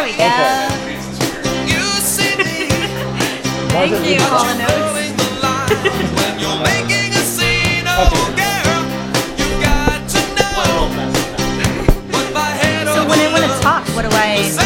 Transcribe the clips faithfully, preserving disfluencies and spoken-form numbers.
we go. Thank you, Hall and Oates. So when I want to talk, what do I...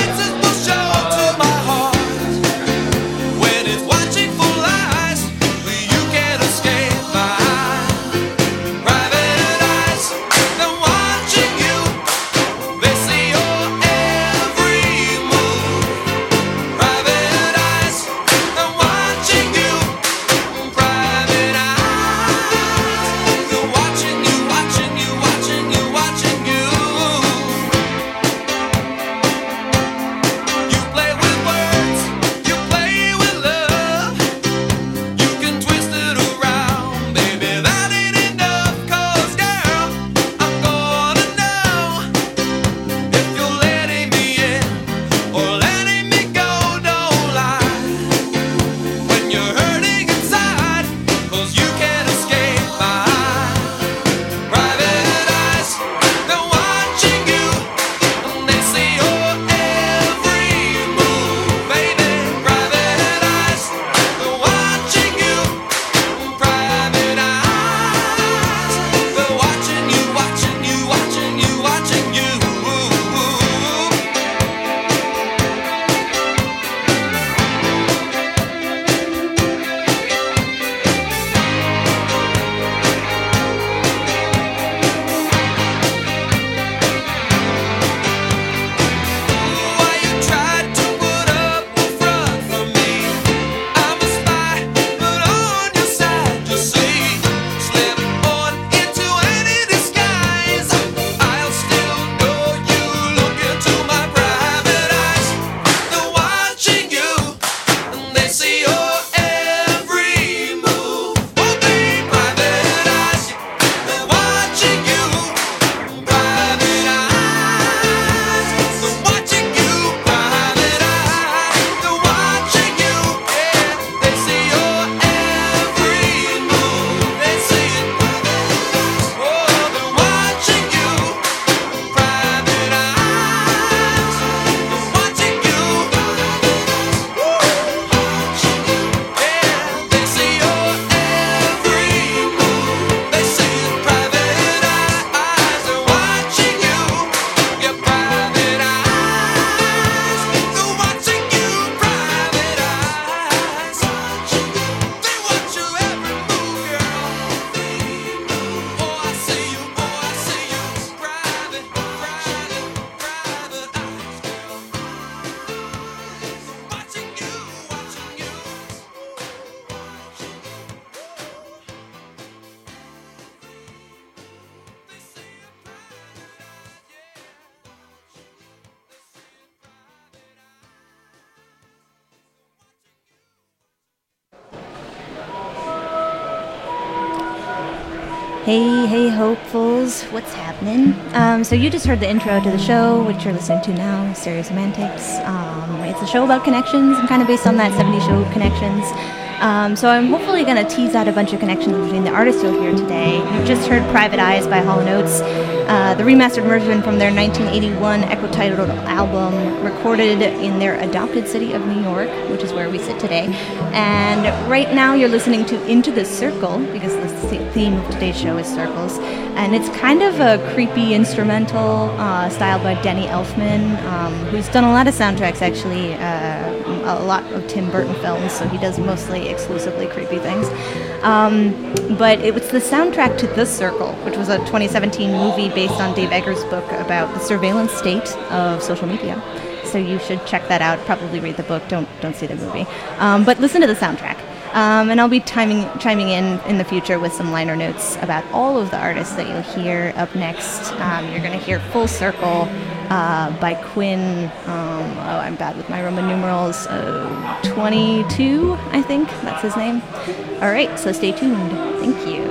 Hey, hey, hopefuls, what's happening? Um, so you just heard the intro to the show, which you're listening to now, Stereosemantics. Um, it's a show about connections, and kind of based on that seventies show Connections. Um, so I'm hopefully going to tease out a bunch of connections between the artists you'll hear today. You just heard Private Eyes by Hall and Oates, uh, the remastered version from their nineteen eighty-one Echo-titled album, recorded in their adopted city of New York, which is where we sit today. And right now you're listening to Into the Circle, because the theme of today's show is circles. And it's kind of a creepy instrumental uh, styled by Denny Elfman, um, who's done a lot of soundtracks, actually, uh, a lot of Tim Burton films, so he does mostly exclusively creepy things. Um, but it was the soundtrack to The Circle, which was a twenty seventeen movie based on Dave Eggers' book about the surveillance state of social media. So you should check that out. Probably read the book. Don't don't see the movie. Um, but listen to the soundtrack. Um, and I'll be timing, chiming in in the future with some liner notes about all of the artists that you'll hear up next. Um, you're going to hear Full Circle uh, by Quinn. Um, oh, I'm bad with my Roman numerals. Uh, twenty-two, I think. That's his name. All right, so stay tuned. Thank you.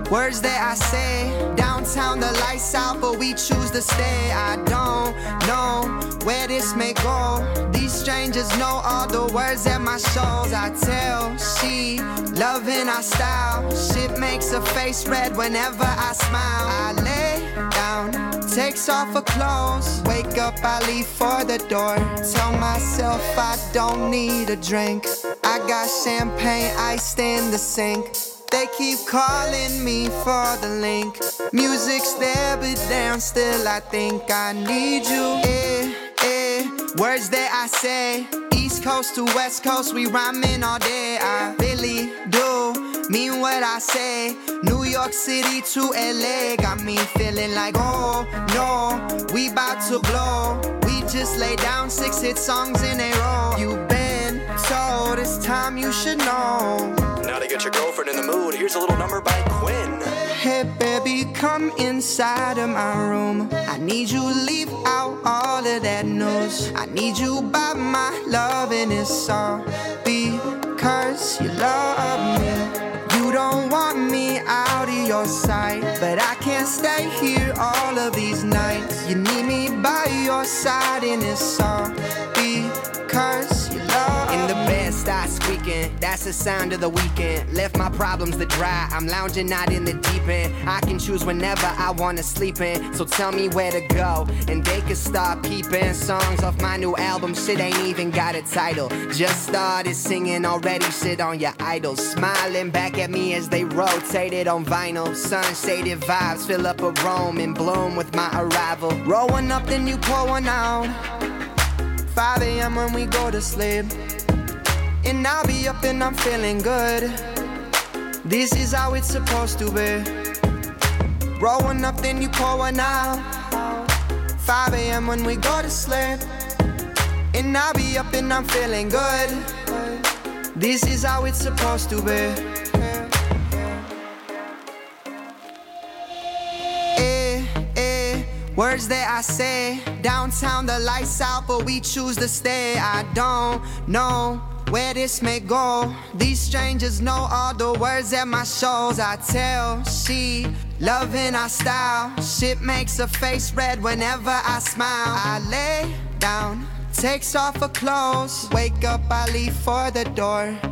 words that I say. Downtown the lights out, but we choose to stay. I don't know where this may go. These strangers know all the words at my shows. I tell she loving our style. Shit makes her face red whenever I smile. I lay down, takes off her clothes. Wake up, I leave for the door. Tell myself I don't need a drink. I got champagne iced in the sink. They keep calling me for the link. Music's there, but damn, still I think I need you. Eh, eh, words that I say. East Coast to West Coast, we rhyming all day. I really do mean what I say. New York City to L A got me feeling like, oh no, we bout to blow. We just lay down six hit songs in a row. You've been told it's time you should know. Now to get your girlfriend in the mood, here's a little number by Quinn. Hey baby, come inside of my room. I need you to leave out all of that news. I need you by my love, and it's all because you love me. You don't want me out of your sight, but I can't stay here all of these nights. You need me by your side, and it's all because you love me. In the bed, start squeaking, that's the sound of the weekend. Left my problems to dry, I'm lounging out in the deep end. I can choose whenever I wanna sleep in, so tell me where to go, and they can start peeping. Songs off my new album, shit ain't even got a title. Just started singing already, shit on your idols. Smiling back at me as they rotated on vinyl. Sun-shaded vibes fill up a room and bloom with my arrival. Roll one up, then you pour one out. five a m when we go to sleep, and I'll be up and I'm feeling good. This is how it's supposed to be. Roll one up, then you pour one out. five a m when we go to sleep, and I'll be up and I'm feeling good. This is how it's supposed to be. Eh, eh, words that I say. Downtown the lights out, but we choose to stay. I don't know where this may go. These strangers know all the words at my shows. I tell she loving our style. Shit makes her face red whenever I smile. I lay down, takes off her clothes. Wake up, I leave for the door.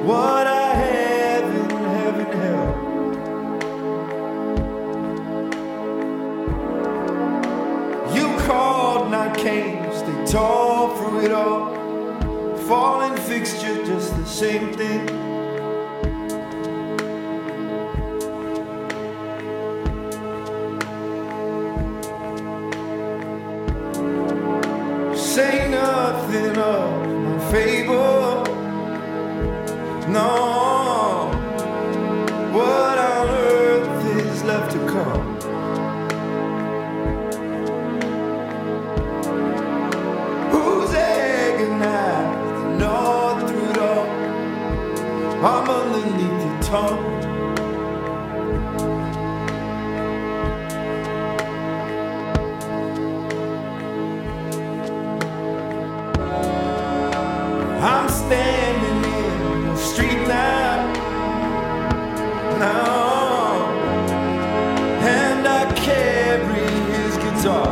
what I haven't, haven't held. You called and I came, stay tall through it all. Falling fixture, just the same thing. Say nothing of my fable. No, what on earth is left to come? Who's agonized and gnawed through it all? I'm underneath your tongue. I'm standing in the street now, now, and I carry his guitar.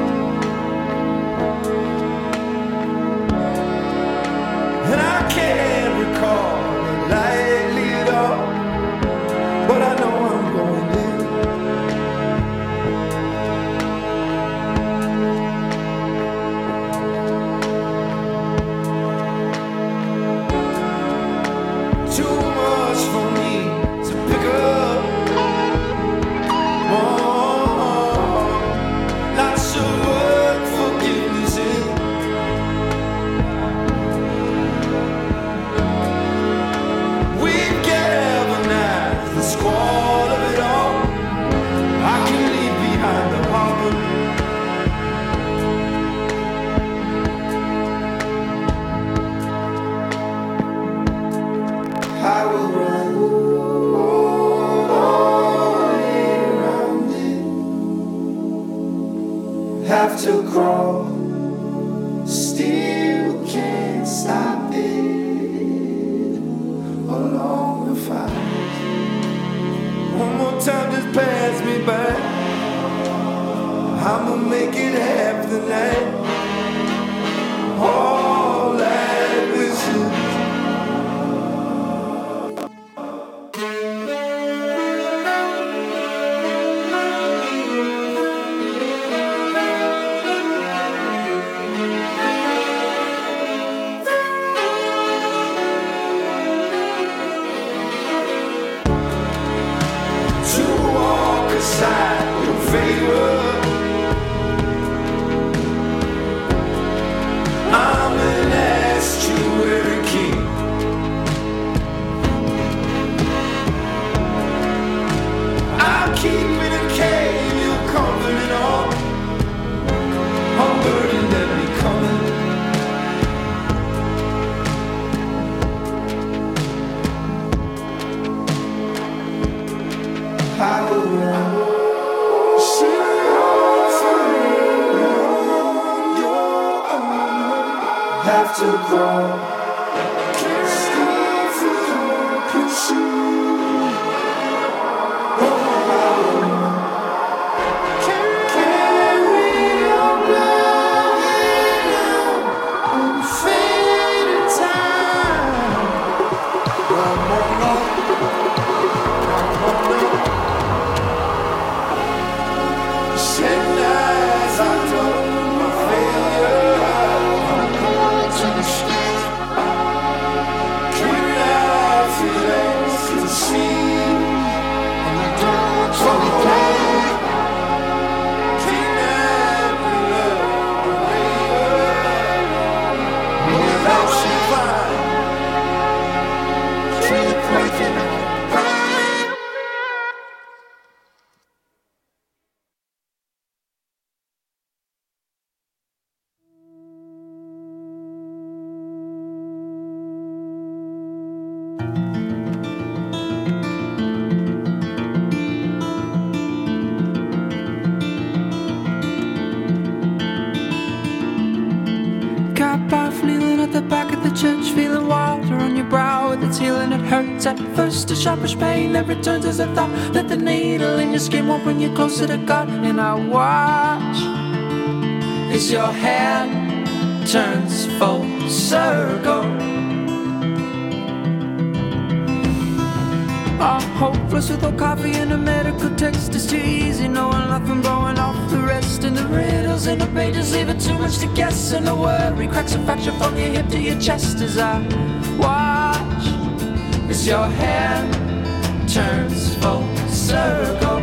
And I can't recall it lightly at all, but I know I'm going in. Too much for me to pick up. Oh, not sure what forgiveness is. We've galvanized the squall of it all. I can leave behind the harbor. I will run all around it. Have to crawl, still can't stop it. Along the fires. One more time, just pass me by. I'ma make it half the night. All that wishes. To walk aside your favor. I'm an estuary king. I'll keep it a cave, you'll comfort it all. I'm burdened, let me coming. I will run. Have to crawl. Stay for hope and shoot. Oh, I will run. Carry your blood on faded time. One more night. One more night. Shed lies I told my failure. church, feeling water on your brow with its healing. It hurts at first, a sharpish pain that returns as a thought that the needle in your skin won't bring you closer to God. And I watch as your hand turns full circle. are hopeless without coffee and a medical text. It's too easy knowing nothing, blowing off the rest. And the riddles in the pages leave it too much to guess. And the worry cracks a fracture from your hip to your chest. As I watch as your hand turns full circle.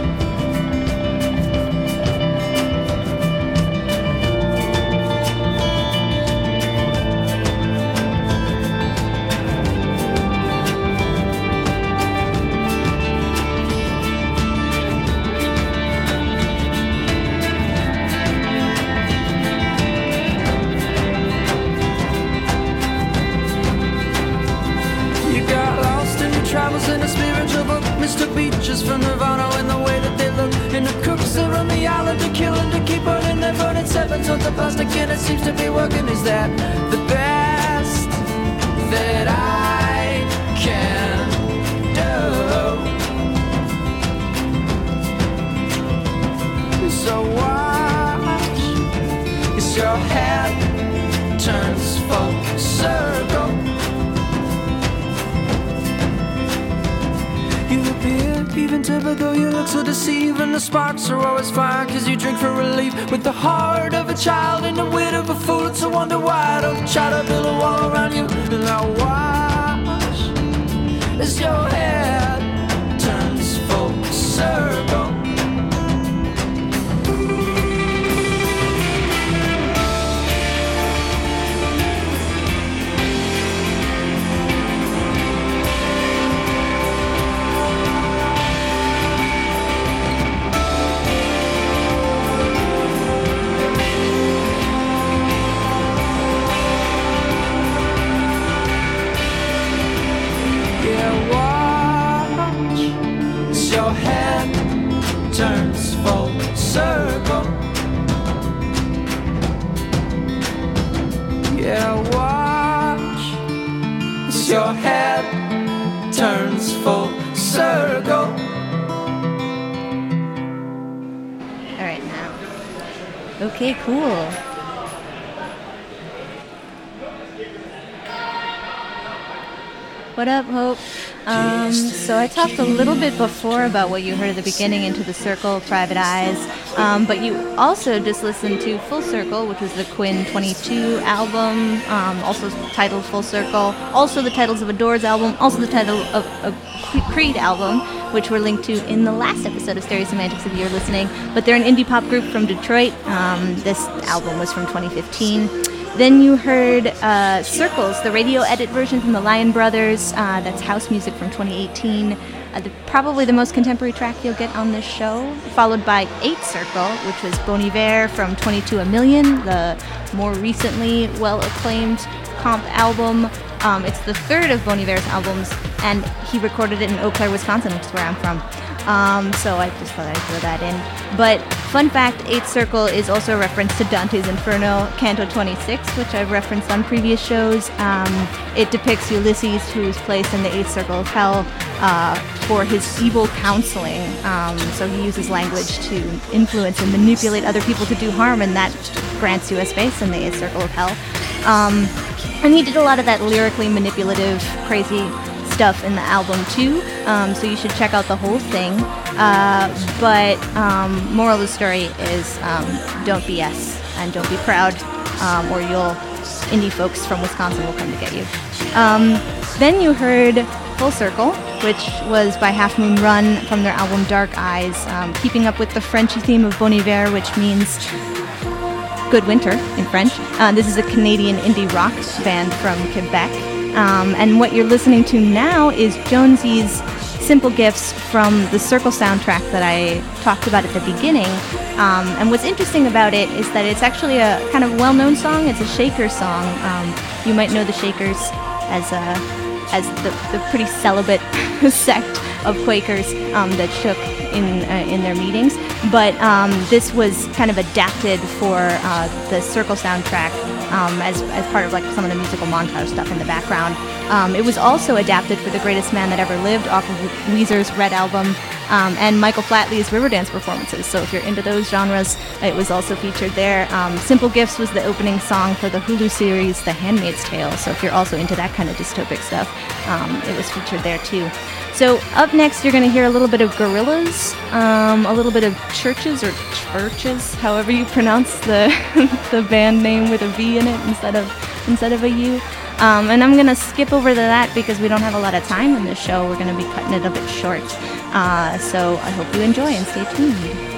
Travels in a spiritual book, mistook beaches from Nirvana in the way that they look. And the crooks are on the island to kill and to keep burning. They're burning seven tons of plastic and it seems to be working. Is that the best that I can do? So watch as your head turns full circle. You appear even tempered though you look so deceiving. The sparks are always fire cause you drink for relief. With the heart of a child and the wit of a fool. It's a wonder why I don't try to build a wall around you. And I watch as your head turns full circle. Your head turns full circle. Yeah, watch as your head turns full circle. All right, now. Okay, cool. What up, Hope? Um, so I talked a little bit before about what you heard at the beginning, Into the Circle, Private Eyes, um, but you also just listened to Full Circle, which was the Quinn twenty-two album, um, also titled Full Circle, also the titles of a Doors album, also the title of a Creed album, which were linked to in the last episode of Stereo Semantics if you're listening. But they're an indie pop group from Detroit. Um, this album was from twenty fifteen. Then you heard uh, Circles, the radio edit version from the Lion Brothers. Uh, that's house music from twenty eighteen. Uh, the, probably the most contemporary track you'll get on this show. Followed by Eight Circle, which was Bon Iver from twenty-two A Million, the more recently well-acclaimed comp album. Um, it's the third of Bon Iver's albums, and he recorded it in Eau Claire, Wisconsin, which is where I'm from. Um, so I just thought I'd throw that in. But fun fact, Eighth Circle is also a reference to Dante's Inferno, Canto twenty-six, which I've referenced on previous shows. Um, it depicts Ulysses, who is placed in the Eighth Circle of Hell uh, for his evil counseling. Um, so he uses language to influence and manipulate other people to do harm, and that grants you a space in the Eighth Circle of Hell. Um, and he did a lot of that lyrically manipulative, crazy stuff in the album too, um, so you should check out the whole thing. Uh, but um, moral of the story is um, don't B S and don't be proud, um, or you'll indie folks from Wisconsin will come to get you. Um, then you heard Full Circle, which was by Half Moon Run from their album Dark Eyes, um, keeping up with the Frenchy theme of Bon Iver, which means good winter in French. Uh, this is a Canadian indie rock band from Quebec. Um, and what you're listening to now is Jonesy's Simple Gifts from the Circle soundtrack that I talked about at the beginning. Um, and what's interesting about it is that it's actually a kind of well-known song. It's a Shakers song. Um, you might know the Shakers as a, as the, the pretty celibate sect of Quakers um, that shook in uh, in their meetings. But um, this was kind of adapted for uh, the Circle soundtrack um, as as part of like some of the musical montage stuff in the background. Um, it was also adapted for The Greatest Man That Ever Lived off of Weezer's Red Album, um, and Michael Flatley's Riverdance performances. So if you're into those genres, it was also featured there. Um, Simple Gifts was the opening song for the Hulu series The Handmaid's Tale. So if you're also into that kind of dystopic stuff, um, it was featured there too. So up next, you're going to hear a little bit of Gorillaz, um, a little bit of Churches or Churches, however you pronounce the the band name with a V in it instead of instead of a U. Um, and I'm going to skip over to that because we don't have a lot of time in this show. We're going to be cutting it a bit short. Uh, so I hope you enjoy and stay tuned.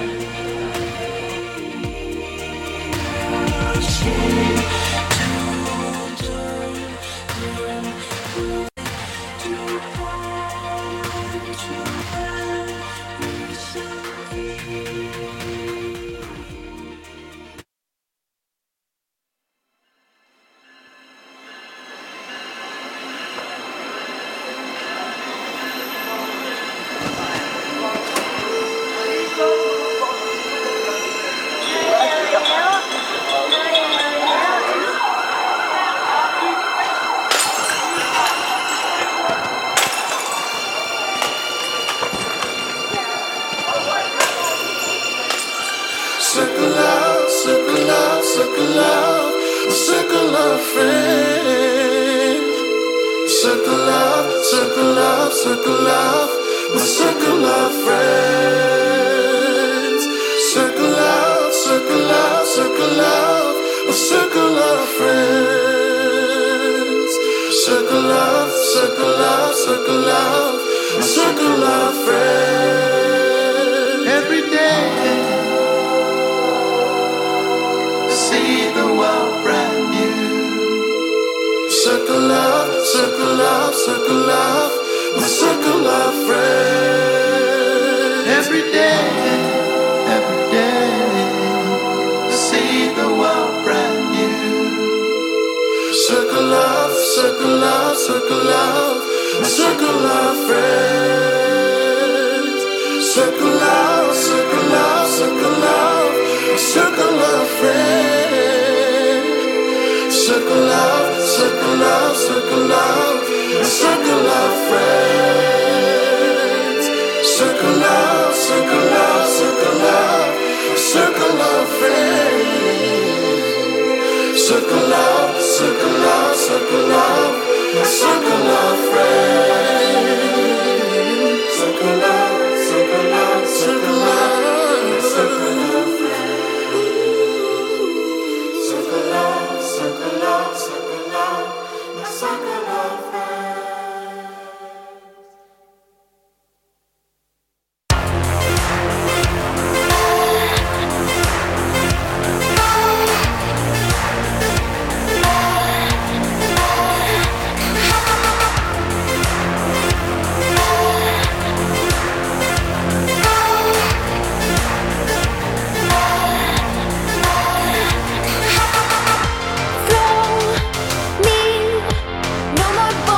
No more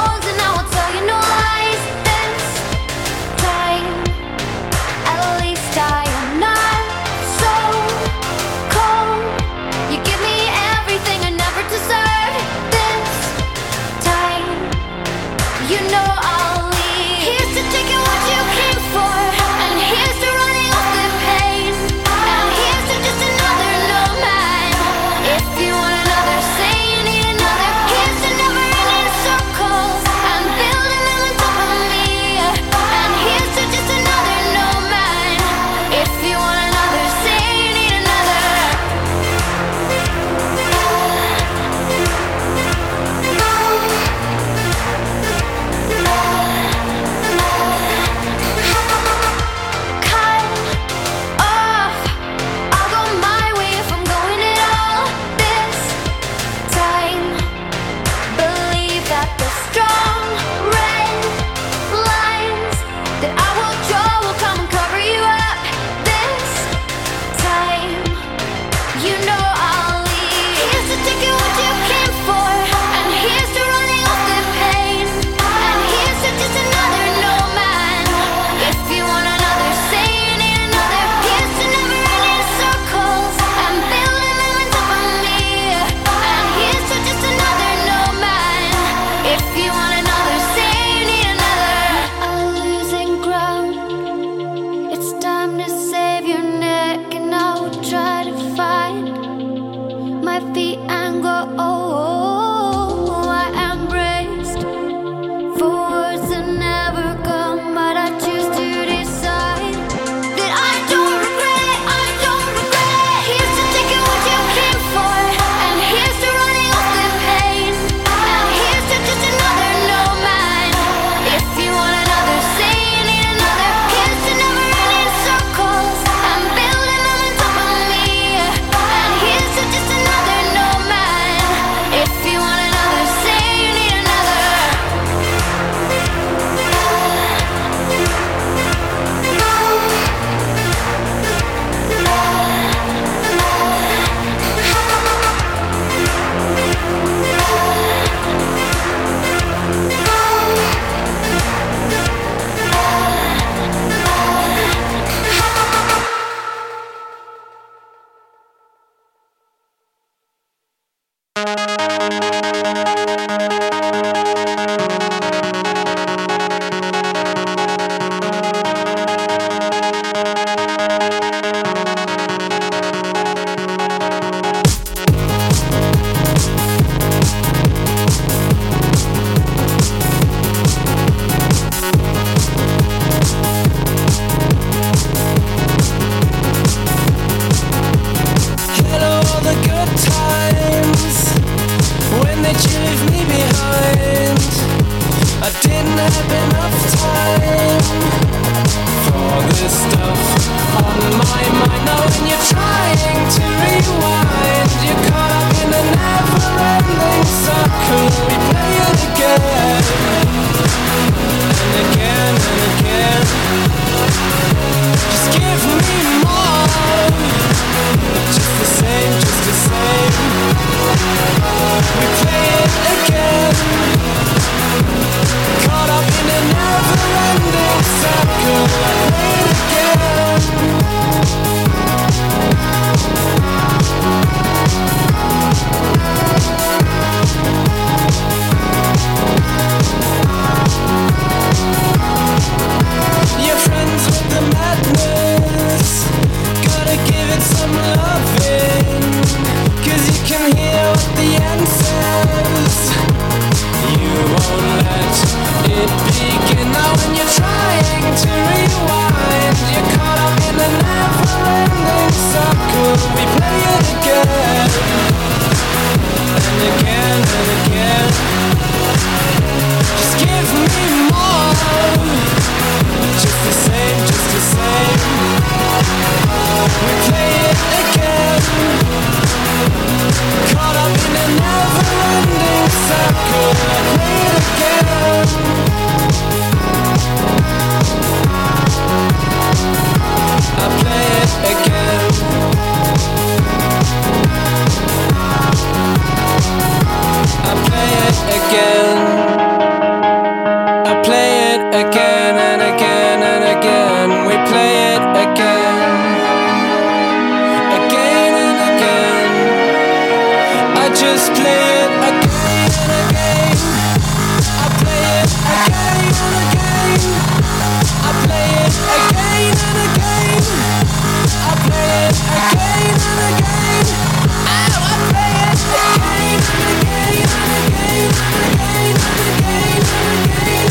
I didn't have enough time for this stuff on my mind. Now when you're trying to rewind, you're caught up in a never-ending circle. We play it again and again and again. Just give me more. Just the same, just the same. We play it again. Caught up in a never-ending circle. I play it again. You're friends with the madness. Gotta give it some loving, 'cause you can hear what the end says. You won't let it begin. Now when you're trying to rewind, you're caught up in a never-ending circle. We play it again and again and again. Just give me more. Just the same, just the same. We play it again. Caught up in a never-ending circle. I play it again. I play it again. I play it again. I play it again and again and again. We play it again, again and again. I just play it again and again. I play it again and again. I play it again and again. I play it again and again. Oh, I play it again and again and again and again and again and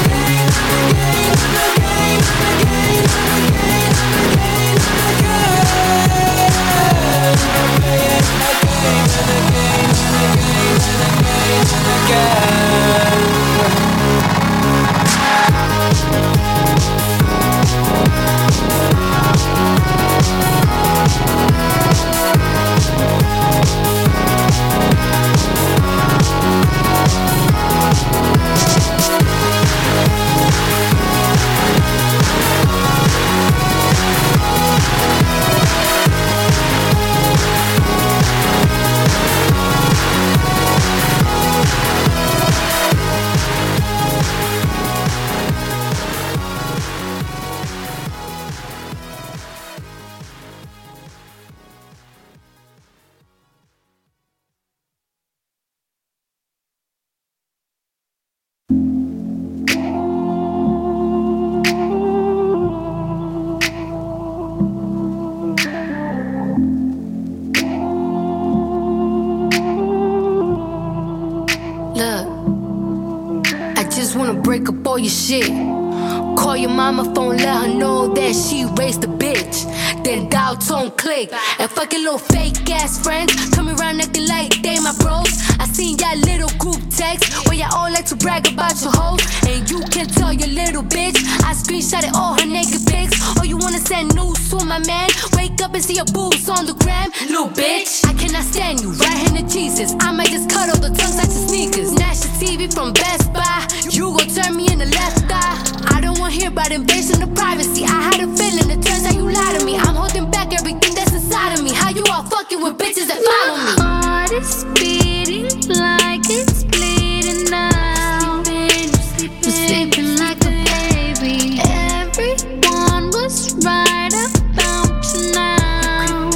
break up all your shit. Call your mama phone, let her know that she raised a bitch. Then dial tone click. And fucking little fake ass friends coming around acting like they my bros. I seen y'all little group text where y'all all like to brag about your hoes. And you can tell your little bitch I screenshotted all her naked pics. Or you wanna send news to my man, wake up and see your boobs on the gram. Little bitch, I cannot stand you, right hand of Jesus. I might just cut all the tongues out your sneakers. Nash your T V from Best Buy, you gon' turn me in the left eye. I don't wanna hear about invasion of privacy. I had a feeling, it turns out you lied to me. I'm holding back everything that's inside of me. How you all fucking with bitches that follow me? My heart is beating like it's bleeding now. I'm sleeping like a baby. Everyone was right about you now.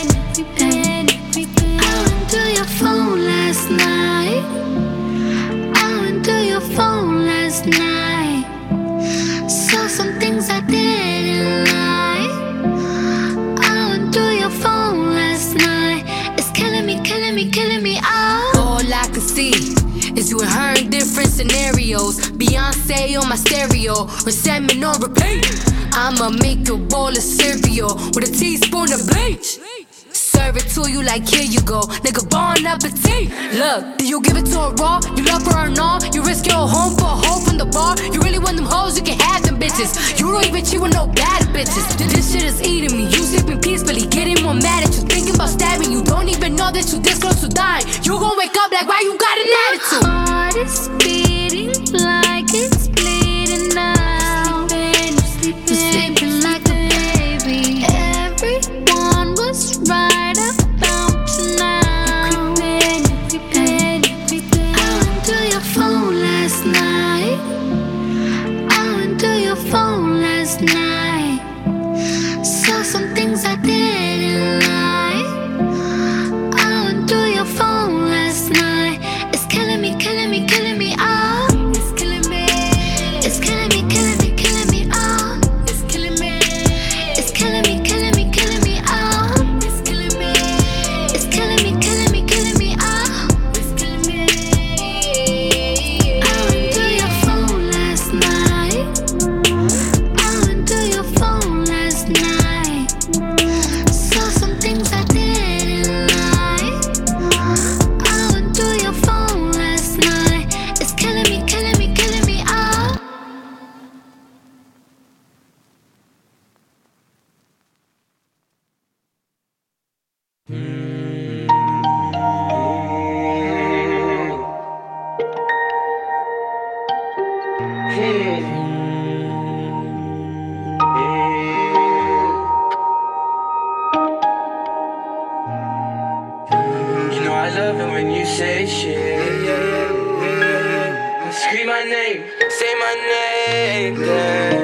I went to your phone last night. I went to your phone last night. Saw some things I didn't like. I went to your phone last night. It's killing me, killing me, killing me. Oh. All I can see is you and her in different scenarios. Beyonce on my stereo, resentment on repeat. I'ma make a bowl of cereal with a teaspoon of bleach. serve it to you like here you go. Nigga, bon appetit. Look, do you give it to her raw? You love her or not? You risk your home for a hoe from the bar? You really want them hoes? You can have them bitches. You don't even cheat with no bad bitches. This shit is eating me. You sleeping peacefully, getting more mad at you, thinking about stabbing you. Don't even know that you this close to dying. You gon' wake up like why you got an attitude? Heart is beating like it's bleeding now. Sleeping, you're sleeping like a baby. Everyone was right about you now. You creeping, you creeping. I went to your phone last night. I went to your phone last night. Saw some things I didn't like. I went to your phone last night. It's killing me, killing me, killing me. Oh, it's killing me. It's killing me, killing me, killing me. Oh, it's killing me. It's killing me, killing me, killing me. Oh, it's killing me. It's killing me, killing me, killing me. Oh, it's killing me. I went to your phone last night. I went to your phone last night. Saw some things I didn't like. I went to your phone last night. It's killing me, killing me, killing me. Oh. You know I love it when you say shit. Scream my name, say my name, yeah.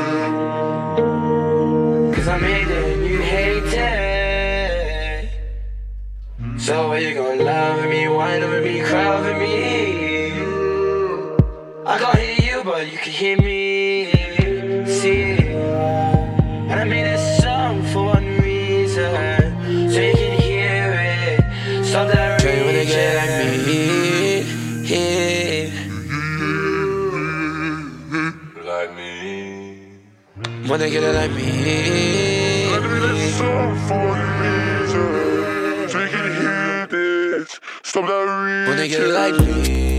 Cause I made it and you hate it. So are you gonna love me, whine over me, cry over me? I can't hear you, but you can hear me. See, and I made this song for one reason, so you can hear it. Stop that rage. Wanna get like me, yeah. Like me. Wanna get it like me. I made this song for one reason, so you can hear this. Stop that reach. Wanna get it like me.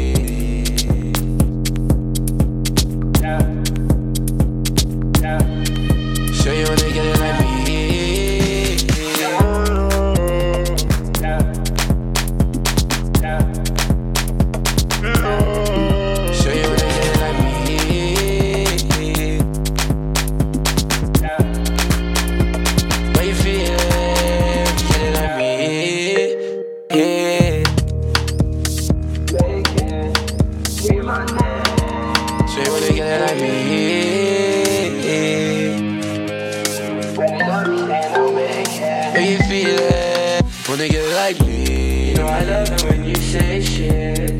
Sure you wanna get it like me. Sure you wanna get it like me. How you feeling? Get it like me. Yeah. Sure you wanna get it like me. How you feeling? Wanna get it like me? You know I love it when you say shit.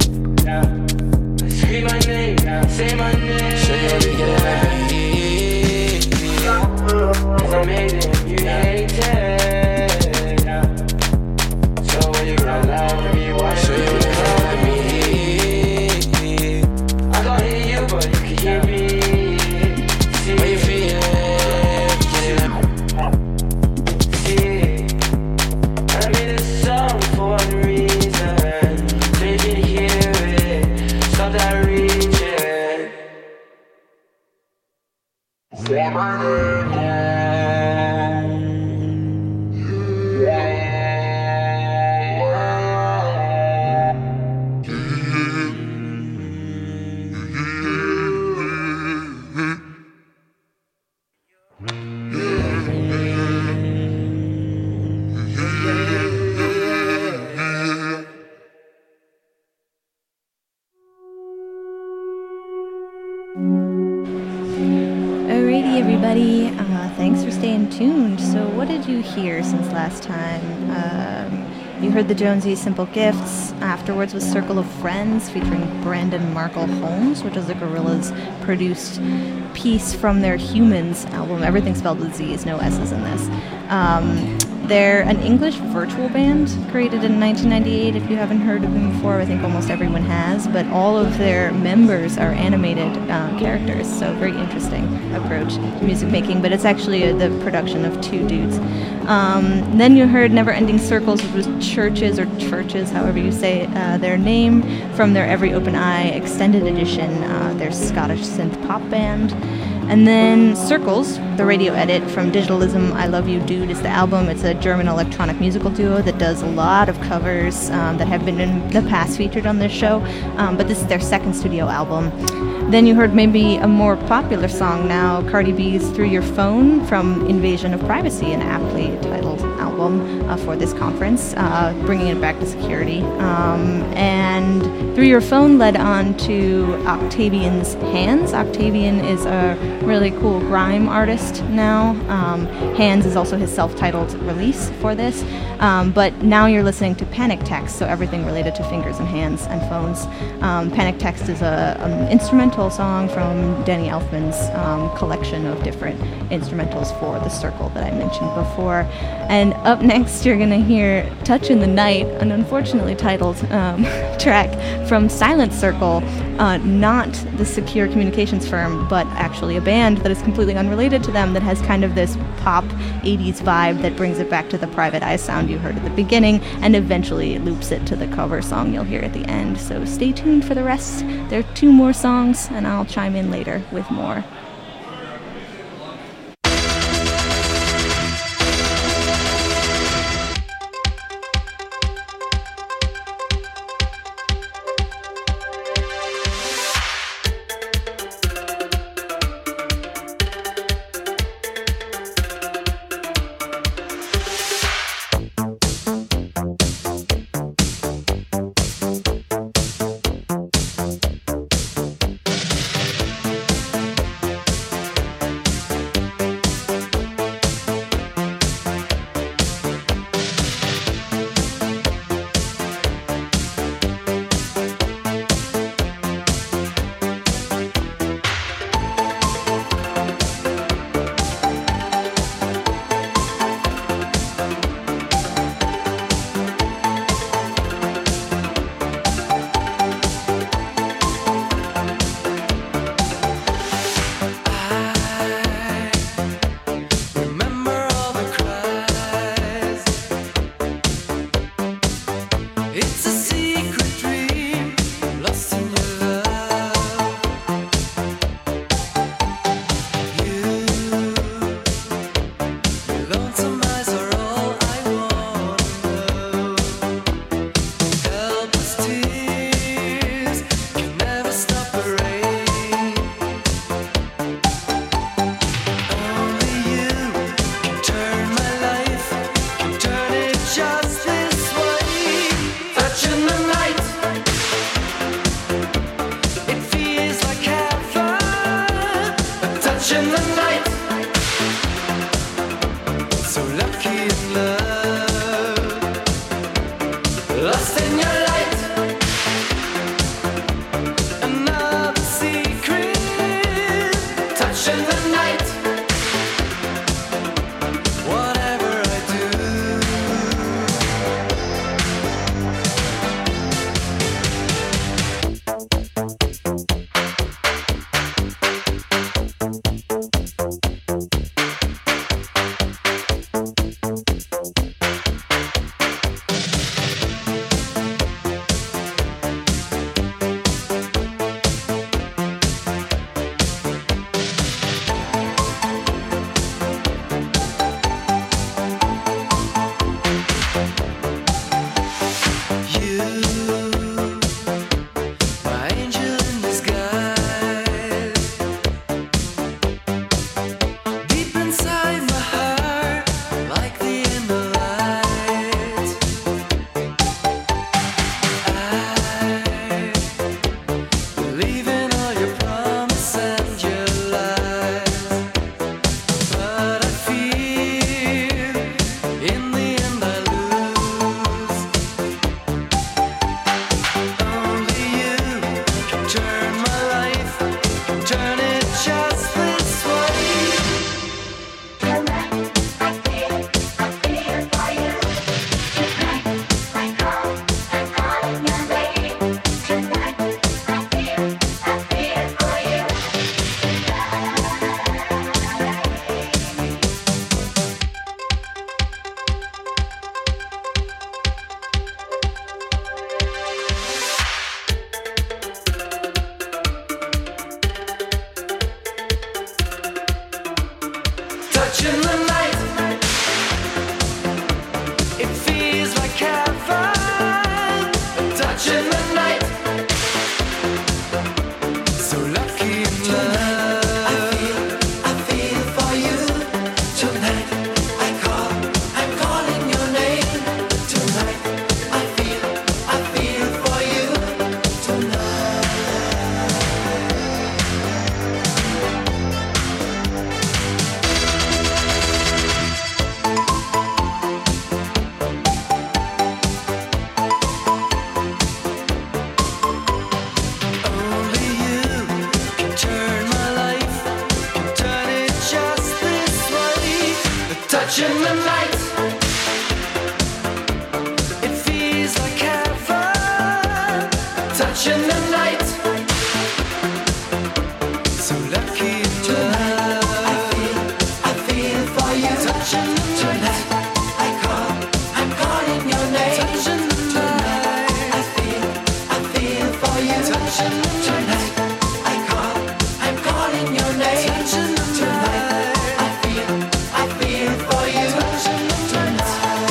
Scream my name, say my name. Sure you wanna get it like me. Cause I made it and you hate it. So when you gonna love me, why sure you wanna get it like me? I can't hear you, but you can hear me. See how you feeling? Get it like me. See, I made this song for one reason, so you can hear it. Stop that reaching. Say my name, yeah. Alrighty, everybody. Uh, thanks for staying tuned. So, what did you hear since last time? Um, you heard the Jonesy's Simple Gifts. Afterwards was Circle of Friends featuring Brandon Markle Holmes, which is a Gorillaz produced piece from their Humans album. Everything spelled with Z's, no S's in this. Um, they're an English virtual band created in nineteen ninety-eight. If you haven't heard of them before, I think almost everyone has, but all of their members are animated uh, characters, so very interesting approach to music making, but it's actually a, the production of two dudes. Um, then you heard Never Ending Circles, which was Churches, or Churches, however you say uh, their name, from their Every Open Eye extended edition, uh, their Scottish synth pop band. And then Circles, the radio edit from Digitalism, I Love You Dude is the album. It's a German electronic musical duo that does a lot of covers um, that have been in the past featured on this show, um, but this is their second studio album. Then you heard maybe a more popular song now, Cardi B's Through Your Phone from Invasion of Privacy, an aptly titled album uh, for this conference, uh, bringing it back to security. Um, and Through Your Phone led on to Octavian's Hands. Octavian is a really cool grime artist now. Um, Hands is also his self-titled release for this. Um, but now you're listening to Panic Text, so everything related to fingers and hands and phones. Um, Panic Text is a, an instrumental song from Danny Elfman's um, collection of different instrumentals for The Circle that I mentioned before. And up next, you're going to hear Touch in the Night, an unfortunately titled um, track from Silent Circle, uh, not the secure communications firm, but actually a band that is completely unrelated to them that has kind of this pop eighties vibe that brings it back to the Private Eye sound you heard at the beginning, and eventually loops it to the cover song you'll hear at the end. So stay tuned for the rest. There are two more songs, and I'll chime in later with more. My angel in touching the night. It feels like heaven, touching the night. So lucky in love. I feel, I feel for you. Touching the night. I call, I'm calling your name. Touching the night. I feel, I feel for you. Touching the night. I call, I'm calling your name. Touching the night. I feel, I feel for you. Touching the night.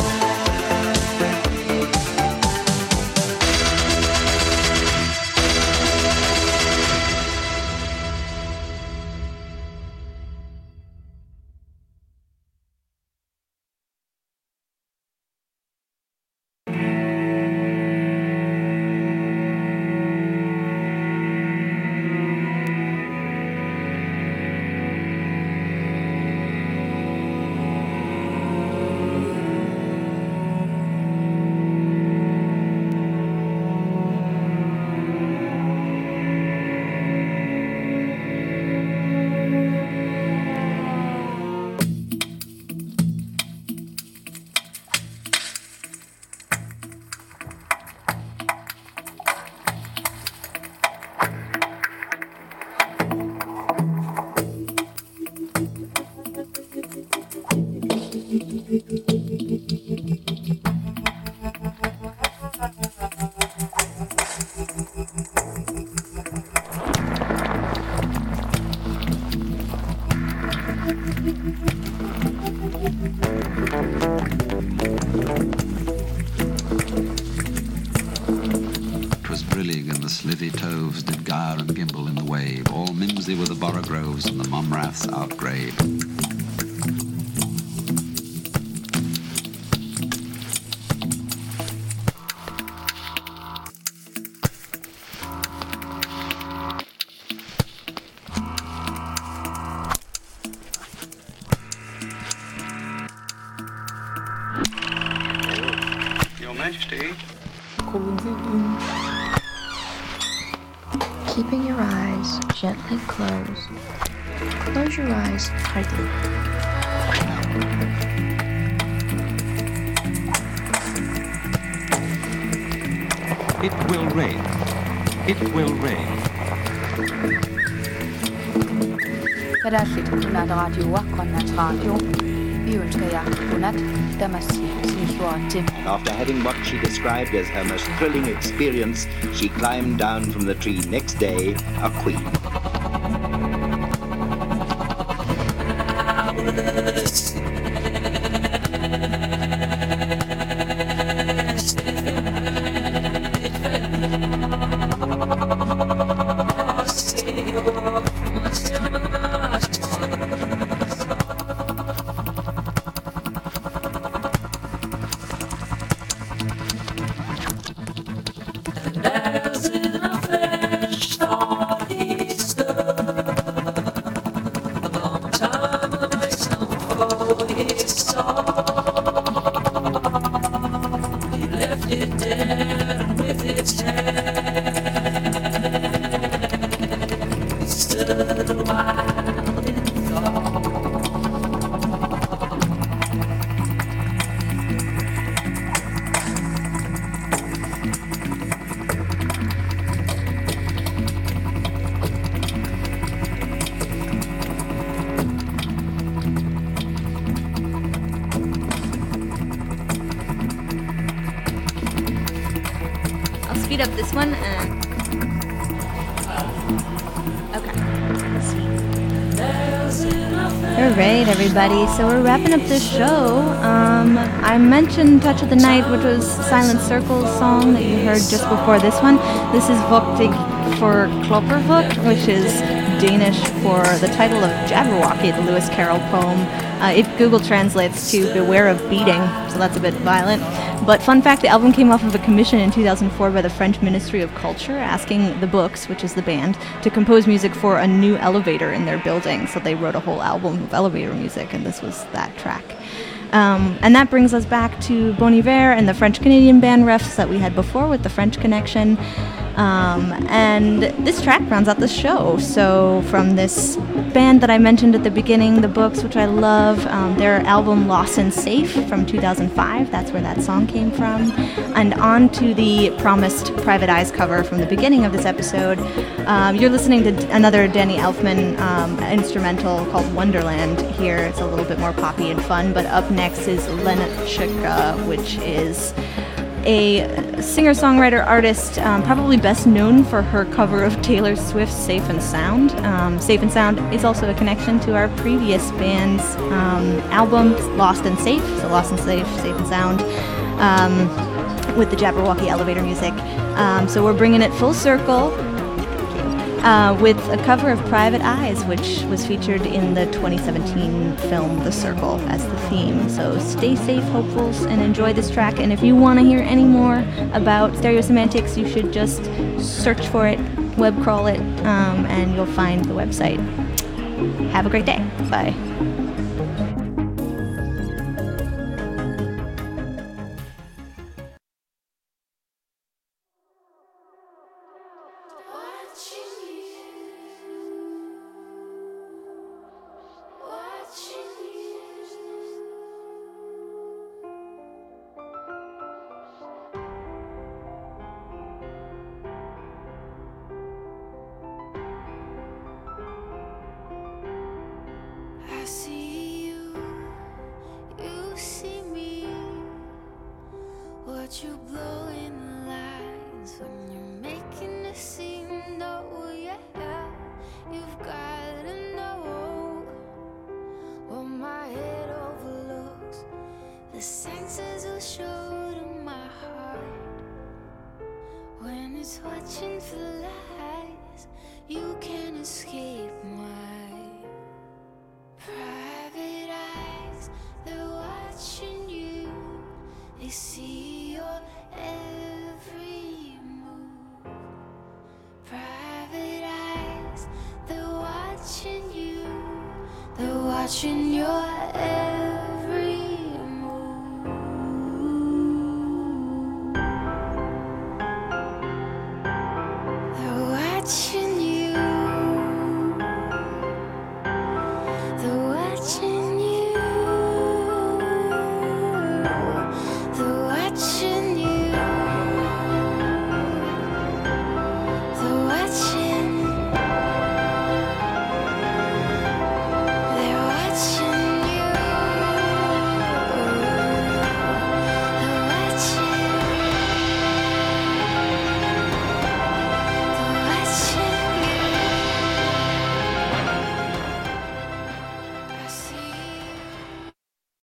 Was brillig and the slithy toves did gyre and gimble in the wave. All mimsy were the borogroves and the mumraths outgrave. Your Majesty. Keeping your eyes gently closed. Close your eyes tightly. It will rain. It will rain. Kærligt Kunat radioa Grønlands Radio. Vi ønsker jer godnat. Damasi Sinsuati. After having what she described as her most thrilling experience, she climbed down from the tree next day, a queen. Speed up this one and okay. All right, everybody. So we're wrapping up this show. Um, I mentioned "Touch of the Night," which was Silent Circle's song that you heard just before this one. This is Voktig for Kloppervuk, which is Danish for the title of Jabberwocky, the Lewis Carroll poem. Uh, it Google translates to "Beware of Beating," so that's a bit violent. But fun fact, the album came off of a commission in two thousand four by the French Ministry of Culture asking the Books, which is the band, to compose music for a new elevator in their building. So they wrote a whole album of elevator music, and this was that track. Um, and that brings us back to Bon Iver and the French-Canadian band refs that we had before with the French Connection. Um, and this track rounds out the show. So from this band that I mentioned at the beginning, The Books, which I love, um, their album Lost and Safe from two thousand five, that's where that song came from, and on to the promised Private Eyes cover from the beginning of this episode. Um, you're listening to another Danny Elfman um, instrumental called Wonderland here. It's a little bit more poppy and fun, but up next is Lenachika, which is a singer-songwriter artist, um, probably best known for her cover of Taylor Swift's Safe and Sound. Um, Safe and Sound is also a connection to our previous band's um, album, Lost and Safe, so Lost and Safe, Safe and Sound, um, with the Jabberwocky elevator music. Um, so we're bringing it full circle uh, with a cover of Private Eyes, which was featured in the twenty seventeen film The Circle as the theme. So stay safe, hopefuls, and enjoy this track. And if you want to hear any more about Stereosemantics, you should just search for it, web crawl it, um, and you'll find the website. Have a great day. Bye. I see you, you see me. What you blowing the lines when you're making a scene? Oh yeah, you've gotta know what my head overlooks. The senses will show to my heart when it's watching for the lies. You can't escape my private eyes. They're watching you. They see your every move. Private eyes. They're watching you. They're watching your every move. They're watching